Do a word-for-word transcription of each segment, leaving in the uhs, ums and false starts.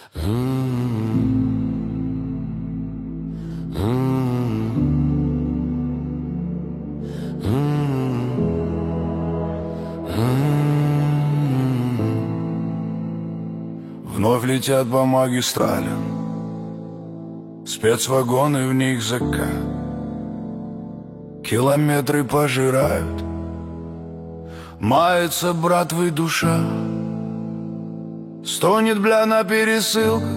Вновь летят по магистралям спецвагоны, в них закат. Километры пожирают, мается братвой душа. Стонет бля на пересылках,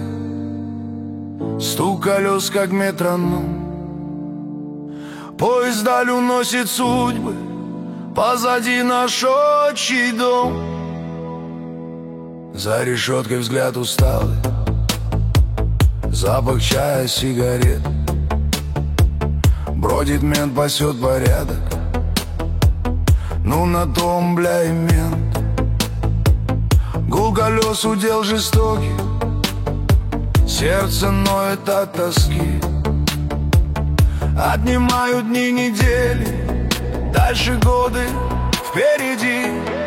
стук колес, как метроном. Поезд даль уносит судьбы, позади наш отчий дом. За решеткой взгляд усталый, запах чая, сигарет. Бродит мент, пасет порядок, ну на том, бля, и мент. Гул колес, удел жестокий, сердце ноет от тоски. Отнимают дни, недели, дальше годы впереди.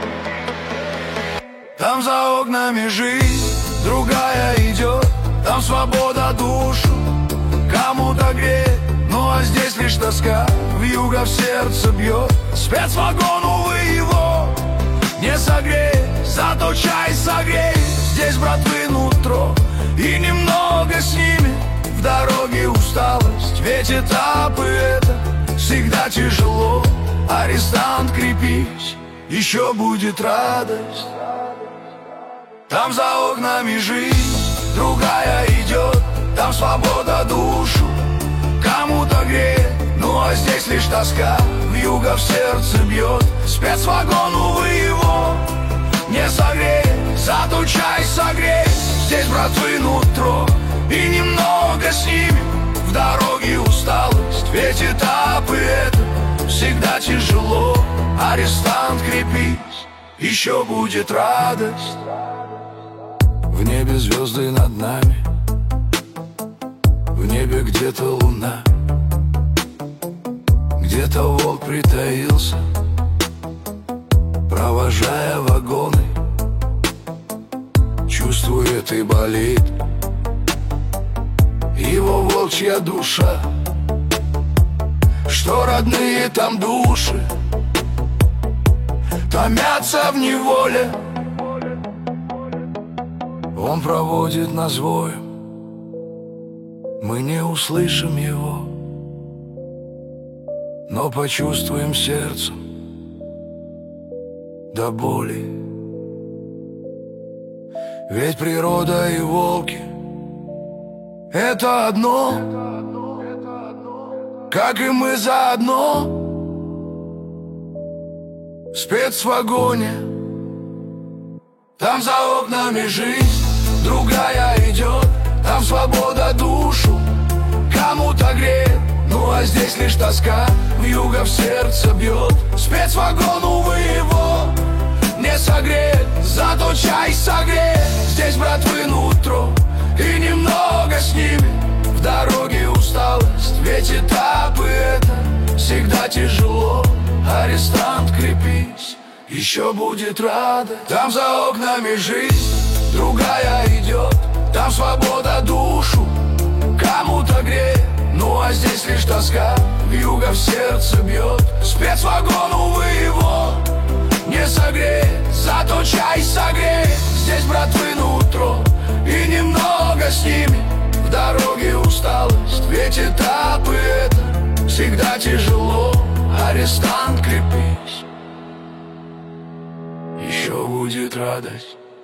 Там за окнами жизнь другая идет, там свобода душу кому-то греет. Ну а здесь лишь тоска, вьюга в сердце бьет. Спецвагон, увы, его не согреет, зато чай согреет здесь братвы нутро. И немного снимет в дороге усталость, ведь этапы это всегда тяжело. Арестант, крепись, еще будет радость. Там за окнами жизнь другая идет, там свобода душу кому-то греет. Ну а здесь лишь тоска, вьюга в сердце бьет. Спецвагон, увы, его не согреет, зато чай согреет здесь братвы нутро. И немного снимет в дороге усталость, ведь этапы это всегда тяжело. Арестант, крепись, еще будет радость. В небе звезды над нами, в небе где-то луна, где-то волк притаился, провожая вагоны. Чувствует и болит его волчья душа, что родные там души томятся в неволе. Он проводит нас воем, мы не услышим его, но почувствуем сердцем до боли. Ведь природа и волки — это одно, как и мы заодно. В спецвагоне, там за окнами жизнь другая идет, там свобода душу кому-то греет. Ну а здесь лишь тоска, вьюга в сердце бьет. Спецвагон, увы, его не согреет, зато чай согреет здесь братвы нутро. И немного снимет в дороге усталость, ведь этапы это всегда тяжело. Арестант, крепись, еще будет радость. Там за окнами жизнь другая идет, там свобода душу кому-то греет. Ну а здесь лишь тоска, вьюга в сердце бьет. Спецвагон, увы, его не согреет, зато чай согреет здесь братвы нутро. И немного снимет в дороге усталость, ведь этапы это всегда тяжело. Арестант, крепись, еще будет радость.